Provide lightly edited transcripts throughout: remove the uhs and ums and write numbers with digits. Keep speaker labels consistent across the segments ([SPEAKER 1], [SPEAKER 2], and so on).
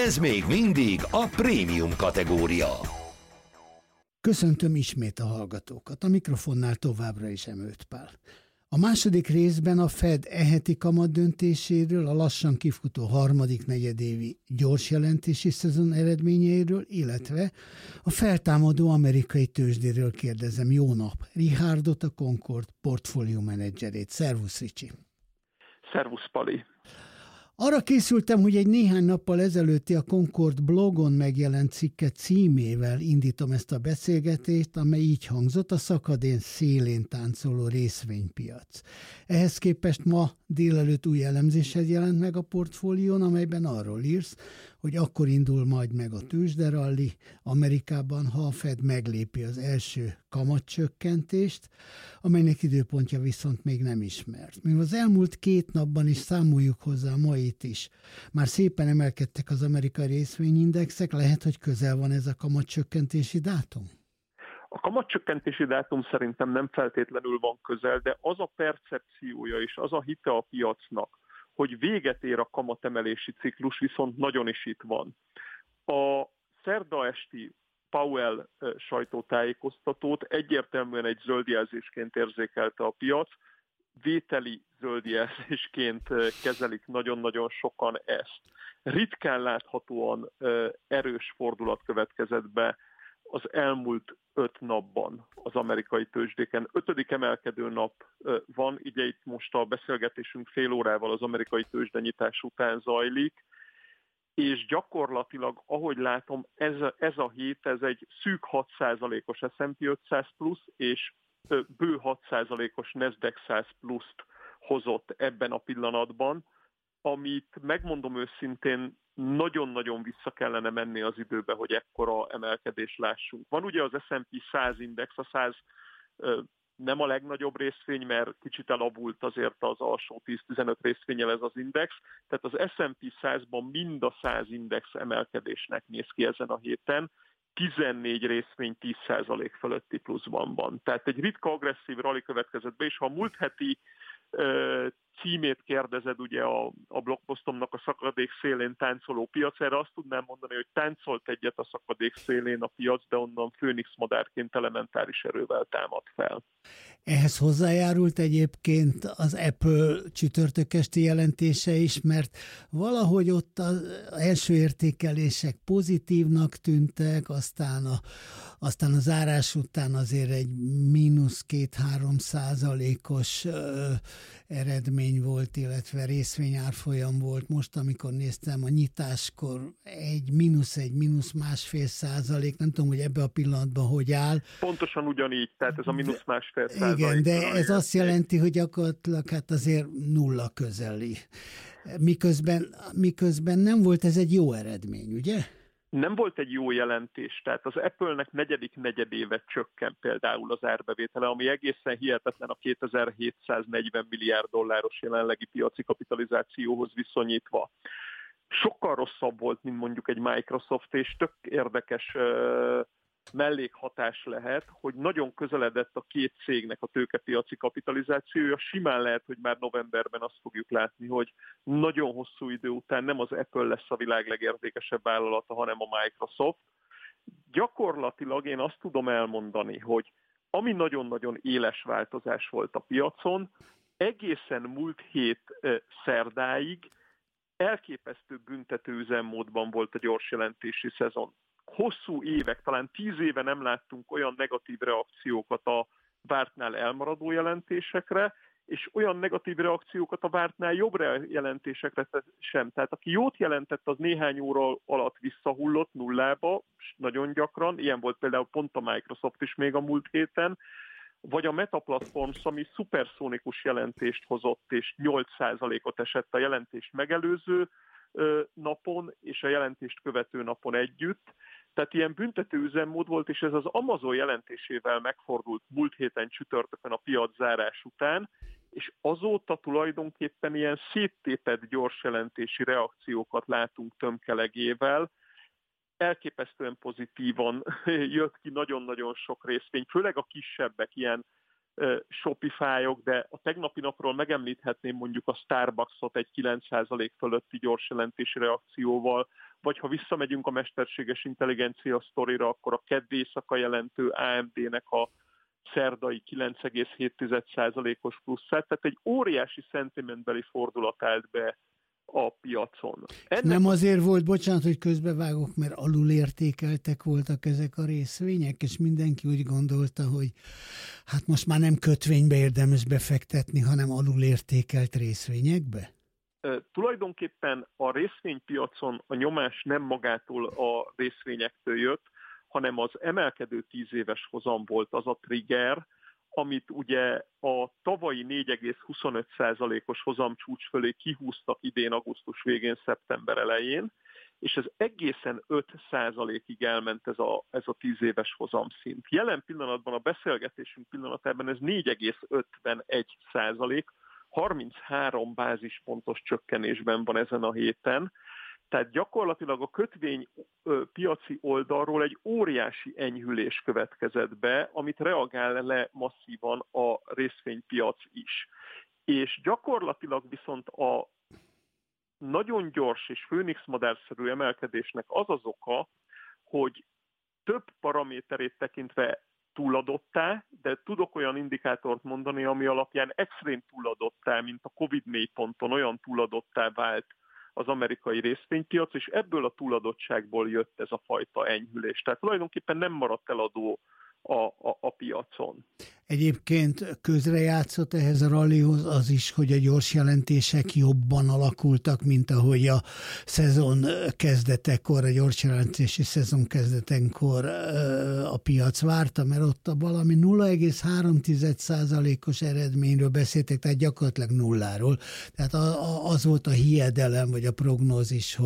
[SPEAKER 1] Ez még mindig a prémium kategória.
[SPEAKER 2] Köszöntöm ismét a hallgatókat, a mikrofonnál továbbra is Emőtt Pál. A második részben a Fed heti kamat döntéséről, a lassan kifutó harmadik negyedévi gyors jelentési szezon eredményeiről, illetve a feltámadó amerikai tőzsdéről kérdezem. Jó nap! Richardot, a Concord portfólió menedzserét. Szervusz, Ricsi!
[SPEAKER 3] Szervusz, Pali!
[SPEAKER 2] Arra készültem, hogy egy néhány nappal ezelőtti a Concord blogon megjelent cikke címével indítom ezt a beszélgetést, amely így hangzott: a szakadék szélén táncoló részvénypiac. Ehhez képest ma délelőtt új elemzésed jelent meg a portfólión, amelyben arról írsz, hogy akkor indul majd meg a tőzsderalli Amerikában, ha a Fed meglépi az első kamatcsökkentést, amelynek időpontja viszont még nem ismert. Mivel az elmúlt 2 napban is, számoljuk hozzá a mait is, már szépen emelkedtek az amerikai részvényindexek, lehet, hogy közel van ez a kamatcsökkentési dátum?
[SPEAKER 3] A kamatcsökkentési dátum szerintem nem feltétlenül van közel, de az a percepciója és az a hite a piacnak, hogy véget ér a kamatemelési ciklus, viszont nagyon is itt van. A szerda esti Powell sajtótájékoztatót egyértelműen egy zöldjelzésként érzékelte a piac, vételi zöldjelzésként kezelik nagyon-nagyon sokan ezt. Ritkán láthatóan erős fordulat következett be az elmúlt 5 napban az amerikai tőzsdéken. 5. emelkedő nap van, ugye itt most a beszélgetésünk fél órával az amerikai tőzsdenyitás után zajlik, és gyakorlatilag, ahogy látom, ez a hét, ez egy szűk 6%-os S&P 500 plusz, és bő 6%-os Nasdaq 100 pluszt hozott ebben a pillanatban, amit megmondom őszintén, nagyon-nagyon vissza kellene menni az időbe, hogy ekkora emelkedést lássunk. Van ugye az S&P 100 index, a 100 nem a legnagyobb részvény, mert kicsit elavult azért az alsó 10-15 részvényel ez az index, tehát az S&P 100-ban mind a 100 index emelkedésnek néz ki ezen a héten, 14 részvény 10% fölötti pluszban van. Tehát egy ritka agresszív rally következett be, és ha a múlt heti címét kérdezed ugye a blogposztomnak, a szakadék szélén táncoló piac, erre azt tudnám mondani, hogy táncolt egyet a szakadék szélén a piac, de onnan főnix madárként elementáris erővel támad fel.
[SPEAKER 2] Ehhez hozzájárult egyébként az Apple csütörtök esti jelentése is, mert valahogy ott az első értékelések pozitívnak tűntek, aztán a zárás után azért egy -2-3%-os eredmény volt, illetve részvényárfolyam volt. Most, amikor néztem a nyitáskor, egy -1,5%, nem tudom, hogy ebbe a pillanatban hogy áll.
[SPEAKER 3] Pontosan ugyanígy, tehát ez a -1,5%.
[SPEAKER 2] Igen, de ez azt jelenti, hogy gyakorlatilag hát azért nulla közeli. Miközben nem volt ez egy jó eredmény, ugye?
[SPEAKER 3] Nem volt egy jó jelentés, tehát az Apple-nek negyedik negyedéve csökken például az árbevétele, ami egészen hihetetlen a 2740 milliárd dolláros jelenlegi piaci kapitalizációhoz viszonyítva. Sokkal rosszabb volt, mint mondjuk egy Microsoft, és tök érdekes mellékhatás lehet, hogy nagyon közeledett a 2 cégnek a tőkepiaci kapitalizációja. Simán lehet, hogy már novemberben azt fogjuk látni, hogy nagyon hosszú idő után nem az Apple lesz a világ legértékesebb vállalata, hanem a Microsoft. Gyakorlatilag én azt tudom elmondani, hogy ami nagyon-nagyon éles változás volt a piacon, egészen múlt hét szerdáig elképesztő büntető üzemmódban volt a gyors jelentési szezon. Hosszú évek, talán 10 éve nem láttunk olyan negatív reakciókat a vártnál elmaradó jelentésekre, és olyan negatív reakciókat a vártnál jobb jelentésekre sem. Tehát aki jót jelentett, az néhány óra alatt visszahullott nullába, nagyon gyakran, ilyen volt például pont a Microsoft is még a múlt héten, vagy a Meta Platforms, ami szuperszónikus jelentést hozott, és 8%-ot esett a jelentést megelőző napon, és a jelentést követő napon együtt. Tehát ilyen büntető üzemmód volt, és ez az Amazon jelentésével megfordult múlt héten csütörtökön a piac zárás után, és azóta tulajdonképpen ilyen széttépett gyors jelentési reakciókat látunk tömkelegével. Elképesztően pozitívan jött ki nagyon-nagyon sok részvény, főleg a kisebbek, ilyen Shopify-ok, de a tegnapi napról megemlíthetném mondjuk a Starbucksot egy 9% fölötti gyors jelentési reakcióval, vagy ha visszamegyünk a mesterséges intelligencia sztorira, akkor a kedd éjszaka jelentő AMD-nek a szerdai 9,7%-os pluszát, tehát egy óriási szentimentbeli fordulat állt be a piacon.
[SPEAKER 2] Nem azért volt, bocsánat, hogy közbevágok, mert alulértékeltek voltak ezek a részvények, és mindenki úgy gondolta, hogy hát most már nem kötvénybe érdemes befektetni, hanem alulértékelt részvényekbe?
[SPEAKER 3] Tulajdonképpen a részvénypiacon a nyomás nem magától a részvényektől jött, hanem az emelkedő 10 éves hozam volt az a trigger, amit ugye a tavalyi 4,25%-os hozamcsúcs fölé kihúztak idén augusztus végén, szeptember elején, és ez egészen 5%-ig elment ez a 10 éves hozamszint. Jelen pillanatban, a beszélgetésünk pillanatában ez 4,51%, 33 bázispontos csökkenésben van ezen a héten, tehát gyakorlatilag a kötvény piaci oldalról egy óriási enyhülés következett be, amit reagál le masszívan a részvénypiac is. És gyakorlatilag viszont a nagyon gyors és Phoenix modellszerű emelkedésnek az az oka, hogy több paraméterét tekintve túladottá, de tudok olyan indikátort mondani, ami alapján extrém túladottá, mint a Covid mélyponton olyan túladottá vált az amerikai részvénypiac, és ebből a túladottságból jött ez a fajta enyhülés. Tehát tulajdonképpen nem maradt eladó a piacon.
[SPEAKER 2] Egyébként közrejátszott ehhez a rallihoz az is, hogy a gyors jelentések jobban alakultak, mint ahogy a szezon kezdetekor, a gyors jelentési szezon kezdetenkor a piac várta, mert ott a valami 0,3%-os eredményről beszéltek, tehát gyakorlatilag nulláról. Tehát az volt a hiedelem, vagy a prognózis,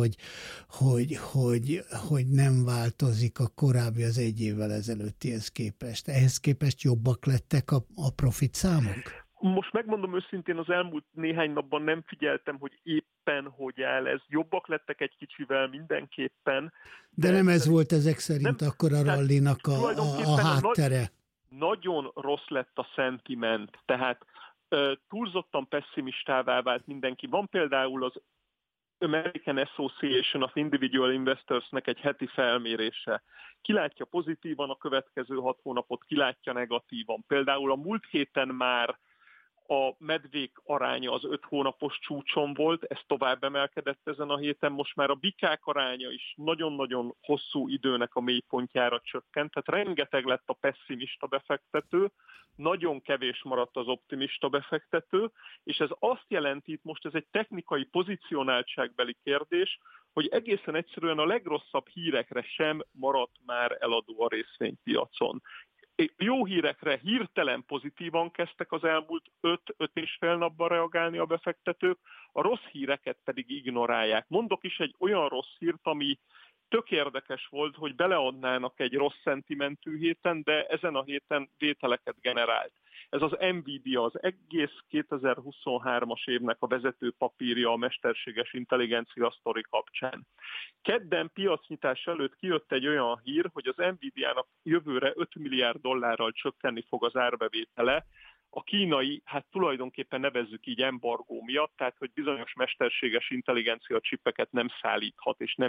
[SPEAKER 2] hogy nem változik a korábbi az egy évvel ezelőttihez képest. Ehhez képest jobbak lettek a profit számok?
[SPEAKER 3] Most megmondom őszintén, az elmúlt néhány napban nem figyeltem, hogy éppen hogy áll ez. Jobbak lettek egy kicsivel mindenképpen.
[SPEAKER 2] De nem ez volt ezek szerint akkor a rallinak a háttere.
[SPEAKER 3] Nagyon rossz lett a sentiment, tehát túlzottan pessimistává vált mindenki. Van például az American Association of Individual Investors-nek egy heti felmérése. Ki látja pozitívan a következő 6 hónapot, ki látja negatívan. Például a múlt héten már a medvék aránya az 5 hónapos csúcson volt, ez tovább emelkedett ezen a héten, most már a bikák aránya is nagyon-nagyon hosszú időnek a mélypontjára csökkent, tehát rengeteg lett a pessimista befektető, nagyon kevés maradt az optimista befektető, és ez azt jelenti, itt most ez egy technikai pozicionáltságbeli kérdés, hogy egészen egyszerűen a legrosszabb hírekre sem maradt már eladó a részvénypiacon. Jó hírekre hirtelen pozitívan kezdtek az elmúlt 5-5,5 napban reagálni a befektetők, a rossz híreket pedig ignorálják. Mondok is egy olyan rossz hírt, ami tök érdekes volt, hogy beleadnának egy rossz szentimentű héten, de ezen a héten vételeket generált. Ez az Nvidia, az egész 2023-as évnek a vezető papírja a mesterséges intelligencia sztori kapcsán. Kedden piacnyitás előtt kijött egy olyan hír, hogy az Nvidia-nak jövőre $5 milliárd csökkenni fog az árbevétele, a kínai, hát tulajdonképpen nevezzük így embargó miatt, tehát hogy bizonyos mesterséges intelligencia csipeket nem szállíthat és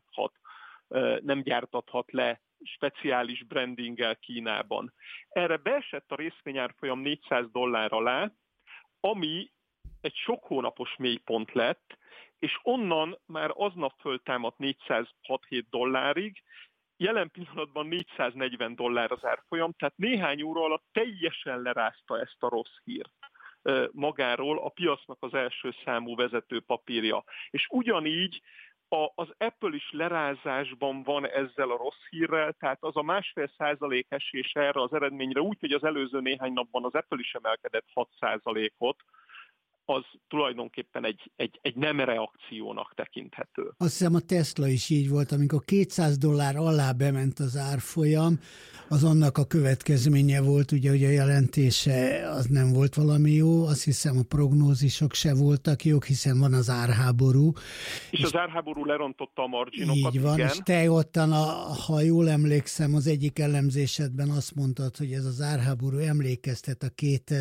[SPEAKER 3] nem gyártathat le speciális brandinggel Kínában. Erre beesett a részvényárfolyam $400 alá, ami egy sok hónapos mélypont lett, és onnan már aznap föltámadt $406-7, jelen pillanatban $440 az árfolyam, tehát néhány óra alatt teljesen lerázta ezt a rossz hírt magáról a piacnak az első számú vezető papírja. És ugyanígy az Apple is lerázásban van ezzel a rossz hírrel, tehát az a 1,5% esés erre az eredményre, úgy, hogy az előző néhány napban az Apple is emelkedett 6%-ot, az tulajdonképpen egy nem reakciónak tekinthető.
[SPEAKER 2] Azt hiszem a Tesla is így volt, amikor $200 alá bement az árfolyam, az annak a következménye volt, ugye, hogy a jelentése az nem volt valami jó, azt hiszem a prognózisok se voltak jók, hiszen van az árháború.
[SPEAKER 3] És az árháború lerontotta a marginokat,
[SPEAKER 2] így van,
[SPEAKER 3] igen.
[SPEAKER 2] És te ottan, ha jól emlékszem, az egyik elemzésedben azt mondtad, hogy ez az árháború emlékeztet a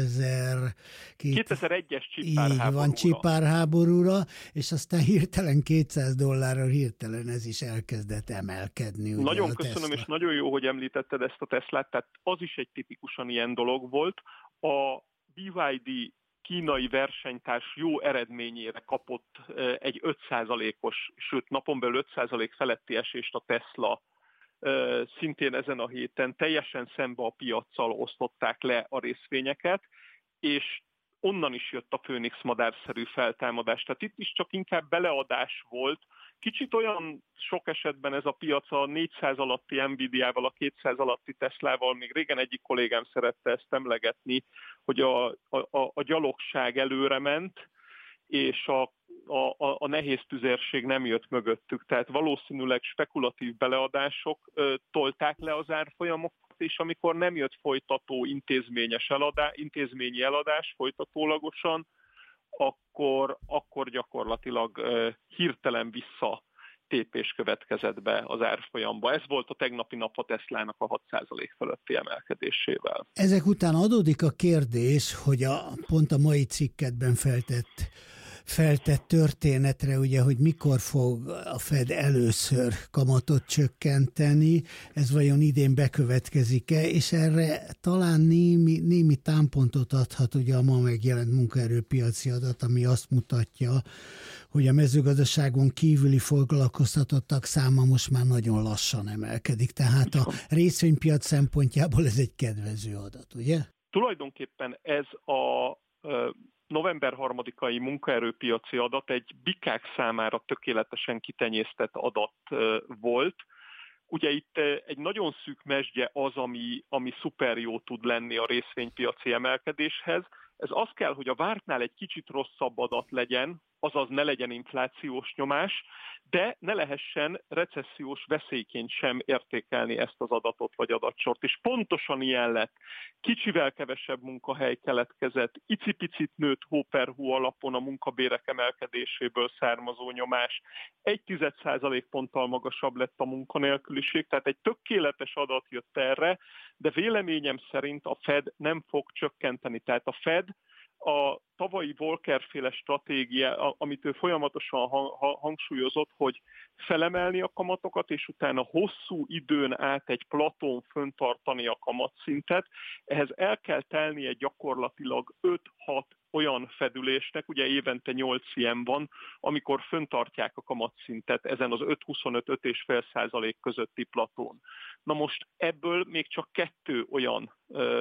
[SPEAKER 3] 2001-es
[SPEAKER 2] csipárháborúra, és aztán hirtelen $200 hirtelen ez is elkezdett emelkedni.
[SPEAKER 3] Nagyon köszönöm, és nagyon jó, hogy említetted ezt a Teslát, tehát az is egy tipikusan ilyen dolog volt. A BYD kínai versenytárs jó eredményére kapott egy 5%-os, sőt napon belül 5% feletti esést a Tesla, szintén ezen a héten teljesen szembe a piaccal osztották le a részvényeket, és onnan is jött a Phoenix madárszerű feltámadás. Tehát itt is csak inkább beleadás volt. Kicsit olyan sok esetben ez a piac a 400 alatti Nvidia-val, a 200 alatti Teslával, még régen egyik kollégám szerette ezt emlegetni, hogy a gyalogság előre ment, és a nehéz tüzérség nem jött mögöttük. Tehát valószínűleg spekulatív beleadások tolták le az árfolyamokat, és amikor nem jött folytató intézményi eladás folytatólagosan, akkor gyakorlatilag hirtelen visszatépés következett be az árfolyamba. Ez volt a tegnapi nap a Teslának a 6% fölötti emelkedésével.
[SPEAKER 2] Ezek után adódik a kérdés, hogy pont a mai cikketben feltett történetre, ugye, hogy mikor fog a Fed először kamatot csökkenteni, ez vajon idén bekövetkezik-e, és erre talán némi támpontot adhat ugye a ma megjelent munkaerőpiaci adat, ami azt mutatja, hogy a mezőgazdaságon kívüli foglalkoztatottak száma most már nagyon lassan emelkedik, tehát a részvénypiac szempontjából ez egy kedvező adat, ugye?
[SPEAKER 3] Tulajdonképpen ez a november 3-ai munkaerőpiaci adat egy bikák számára tökéletesen kitenyésztett adat volt. Ugye itt egy nagyon szűk mesdje az, ami szuper jó tud lenni a részvénypiaci emelkedéshez. Ez az kell, hogy a vártnál egy kicsit rosszabb adat legyen, azaz ne legyen inflációs nyomás, de ne lehessen recessziós veszélyként sem értékelni ezt az adatot vagy adatsort. És pontosan ilyen lett. Kicsivel kevesebb munkahely keletkezett, icipicit nőtt hó per hó alapon a munkabérek emelkedéséből származó nyomás, 0,1 ponttal magasabb lett a munkanélküliség, tehát egy tökéletes adat jött erre, de véleményem szerint a Fed nem fog csökkenteni. Tehát a Fed a tavalyi Volcker-féle stratégia, amit ő folyamatosan hangsúlyozott, hogy felemelni a kamatokat, és utána hosszú időn át egy platón föntartani a kamatszintet. Ehhez el kell telnie gyakorlatilag 5-6 olyan fedülésnek, ugye évente 8 ilyen van, amikor föntartják a kamatszintet ezen az 5,25-5,5% közötti platón. Na most ebből még csak 2 olyan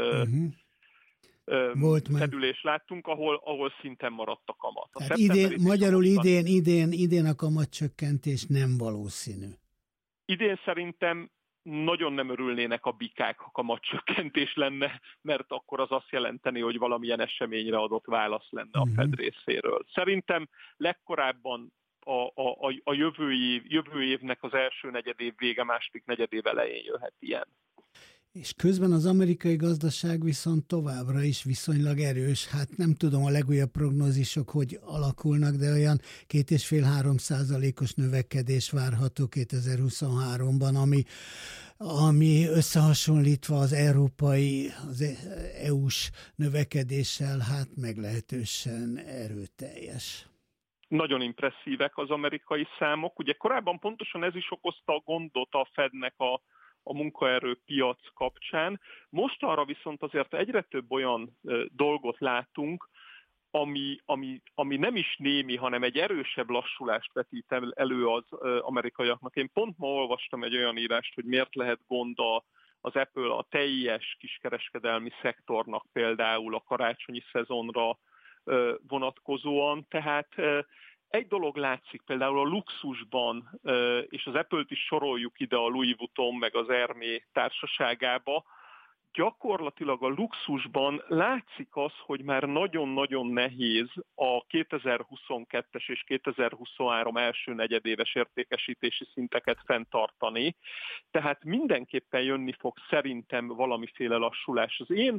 [SPEAKER 3] fedülés láttunk, ahol szinten maradt a kamat.
[SPEAKER 2] Magyarul idén a kamatcsökkentés nem valószínű.
[SPEAKER 3] Idén szerintem nagyon nem örülnének a bikák, ha kamatcsökkentés lenne, mert akkor az azt jelenteni, hogy valamilyen eseményre adott válasz lenne a Fed részéről. Szerintem legkorábban a jövő évnek az első negyedév vége, második negyedév elején jöhet ilyen.
[SPEAKER 2] És közben az amerikai gazdaság viszont továbbra is viszonylag erős. Hát nem tudom a legújabb prognózisok, hogy alakulnak, de olyan 2,5-3%-os növekedés várható 2023-ban, ami összehasonlítva az EU-s növekedéssel, hát meglehetősen erőteljes.
[SPEAKER 3] Nagyon impresszívek az amerikai számok. Ugye korábban pontosan ez is okozta a gondot a Fednek a munkaerőpiac kapcsán. Mostanra viszont azért egyre több olyan dolgot látunk, ami nem is némi, hanem egy erősebb lassulást vetít elő az amerikaiaknak. Én pont ma olvastam egy olyan írást, hogy miért lehet gond az Apple a teljes kiskereskedelmi szektornak például a karácsonyi szezonra vonatkozóan. Tehát egy dolog látszik, például a luxusban, és az Apple-t is soroljuk ide a Louis Vuitton meg az Hermé társaságába, gyakorlatilag a luxusban látszik az, hogy már nagyon-nagyon nehéz a 2022-es és 2023 első negyedéves értékesítési szinteket fenntartani, tehát mindenképpen jönni fog szerintem valamiféle lassulás. Az én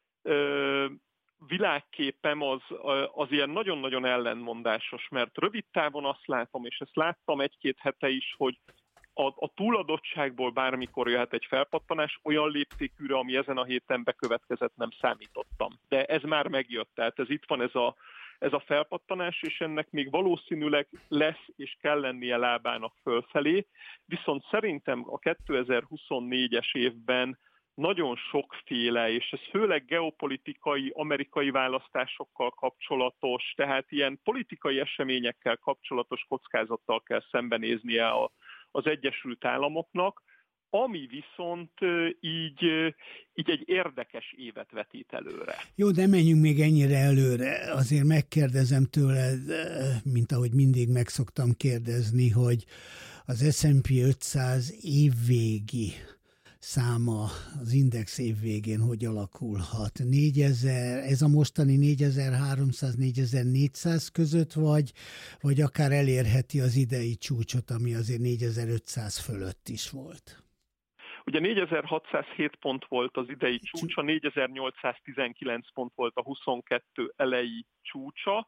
[SPEAKER 3] világképem az ilyen nagyon-nagyon ellentmondásos, mert rövid távon azt látom, és ezt láttam egy-két hete is, hogy a túladottságból bármikor jöhet egy felpattanás olyan léptékűre, ami ezen a héten bekövetkezett, nem számítottam. De ez már megjött, tehát ez itt van ez a felpattanás, és ennek még valószínűleg lesz és kell lennie lábának fölfelé, viszont szerintem a 2024-es évben nagyon sokféle, és ez főleg geopolitikai, amerikai választásokkal kapcsolatos, tehát ilyen politikai eseményekkel kapcsolatos kockázattal kell szembenéznie az Egyesült Államoknak, ami viszont így egy érdekes évet vetít előre.
[SPEAKER 2] Jó, de menjünk még ennyire előre. Azért megkérdezem tőled, mint ahogy mindig meg szoktam kérdezni, hogy az S&P 500 évvégi száma az index évvégén hogy alakulhat? 4000, ez a mostani 4300-4400 között vagy akár elérheti az idei csúcsot, ami azért 4500 fölött is volt?
[SPEAKER 3] Ugye 4607 pont volt az idei csúcsa, 4819 pont volt a 22 elejé csúcsa.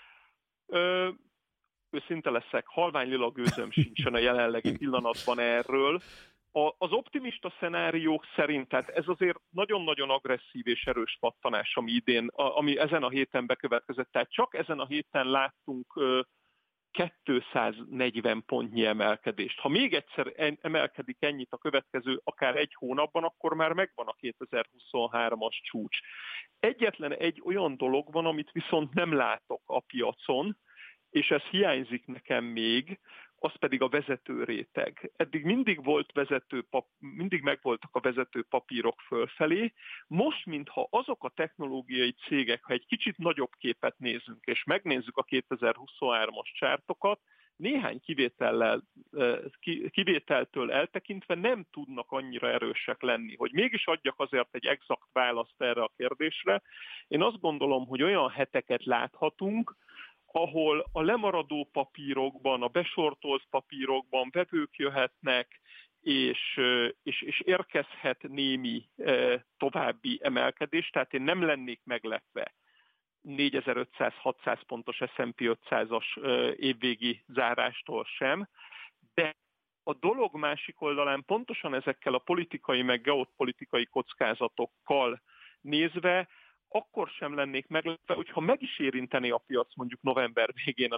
[SPEAKER 3] Őszinte leszek, halványlila gőzöm sincsen a jelenlegi pillanatban erről. Az optimista szenáriók szerint, tehát ez azért nagyon-nagyon agresszív és erős pattanás, ami ezen a héten bekövetkezett. Tehát csak ezen a héten láttunk 240 pontnyi emelkedést. Ha még egyszer emelkedik ennyit a következő akár egy hónapban, akkor már megvan a 2023-as csúcs. Egyetlen egy olyan dolog van, amit viszont nem látok a piacon, és ez hiányzik nekem még, az pedig a vezető réteg. Eddig mindig megvoltak a vezető papírok fölfelé, most mintha azok a technológiai cégek, ha egy kicsit nagyobb képet nézünk, és megnézzük a 2023-as csártokat, néhány kivételtől eltekintve nem tudnak annyira erősek lenni. Hogy mégis adjak azért egy exakt választ erre a kérdésre, én azt gondolom, hogy olyan heteket láthatunk, ahol a lemaradó papírokban, a besortolt papírokban vevők jöhetnek, és érkezhet némi további emelkedés, tehát én nem lennék meglepve 4500-600 pontos S&P 500-as évvégi zárástól sem, de a dolog másik oldalán pontosan ezekkel a politikai meg geopolitikai kockázatokkal nézve akkor sem lennék meglepve, hogyha meg is érinteni a piac mondjuk november végén a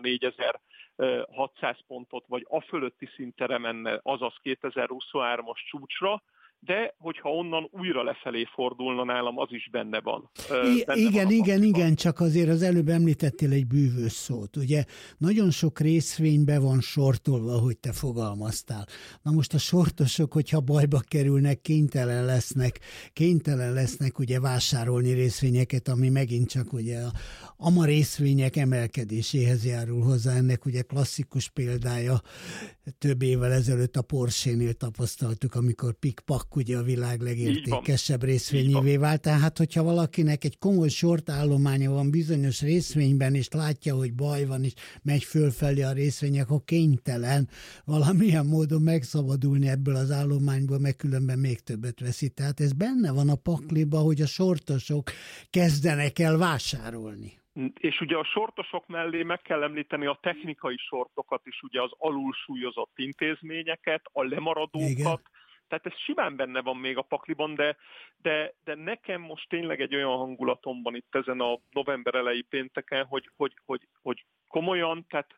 [SPEAKER 3] 4600 pontot, vagy a fölötti szintre menne, azaz 2023-as csúcsra, de hogyha onnan újra lefelé fordulna, nálam az is benne van.
[SPEAKER 2] Igen, csak azért az előbb említettél egy bűvös szót. Ugye nagyon sok részvény be van sortolva, hogy te fogalmaztál. Na most a sortosok, hogyha bajba kerülnek, kénytelen lesznek ugye vásárolni részvényeket, ami megint csak ugye a AMA részvények emelkedéséhez járul hozzá. Ennek ugye klasszikus példája több évvel ezelőtt a Porsche-nél tapasztaltuk, amikor pikpak ugye a világ legértékesebb részvényévé vált. Tehát, hogyha valakinek egy komoly short állománya van bizonyos részvényben, és látja, hogy baj van, és megy fölfelé a részvény, akkor kénytelen valamilyen módon megszabadulni ebből az állományból, mert különben még többet veszít. Tehát ez benne van a pakliba, hogy a sortosok kezdenek el vásárolni.
[SPEAKER 3] És ugye a sortosok mellé meg kell említeni a technikai sortokat is, ugye az alulsúlyozott intézményeket, a lemaradókat. Igen. Tehát ez simán benne van még a pakliban, de nekem most tényleg egy olyan hangulatom van itt ezen a november elejé pénteken, hogy komolyan, tehát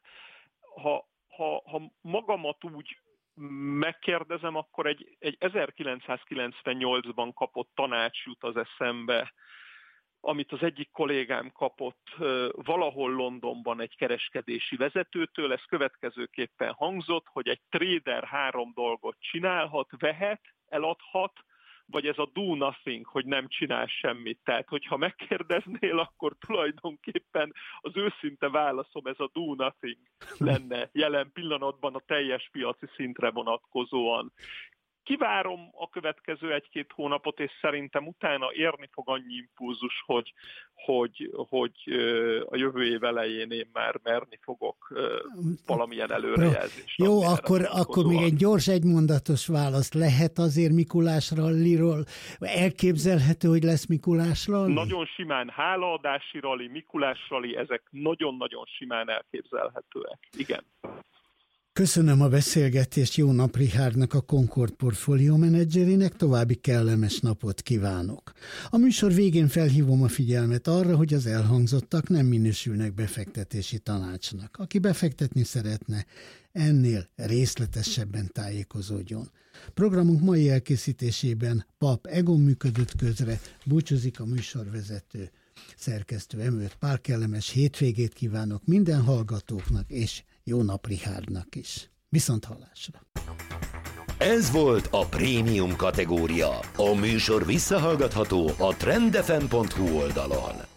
[SPEAKER 3] ha magamat úgy megkérdezem, akkor egy 1998-ban kapott tanács jut az eszembe, amit az egyik kollégám kapott valahol Londonban egy kereskedési vezetőtől. Ez következőképpen hangzott, hogy egy trader 3 dolgot csinálhat, vehet, eladhat, vagy ez a do nothing, hogy nem csinál semmit. Tehát, hogyha megkérdeznél, akkor tulajdonképpen az őszinte válaszom ez a do nothing lenne jelen pillanatban a teljes piaci szintre vonatkozóan. Kivárom a következő 1-2 hónapot, és szerintem utána érni fog annyi impulzus, hogy a jövő év elején én már merni fogok valamilyen előrejelzést.
[SPEAKER 2] Jó, akkor még egy gyors egymondatos válasz. Lehet azért Mikulás ralliról? Elképzelhető, hogy lesz Mikulás ralli?
[SPEAKER 3] Nagyon simán hálaadási ralli, Mikulás ralli, ezek nagyon-nagyon simán elképzelhetőek. Igen.
[SPEAKER 2] Köszönöm a beszélgetést Jó Nap Richárdnak, a Concord portfólió menedzserének, további kellemes napot kívánok. A műsor végén felhívom a figyelmet arra, hogy az elhangzottak nem minősülnek befektetési tanácsnak. Aki befektetni szeretne, ennél részletesebben tájékozódjon. Programunk mai elkészítésében Pap Egon működött közre, búcsúzik a műsorvezető, szerkesztő Emőt Pál. Kellemes hétvégét kívánok minden hallgatóknak, és Jó Nap Richárdnak is. Viszonthallásra!
[SPEAKER 1] Ez volt a prémium kategória. A műsor visszahallgatható a trendfm.hu oldalon.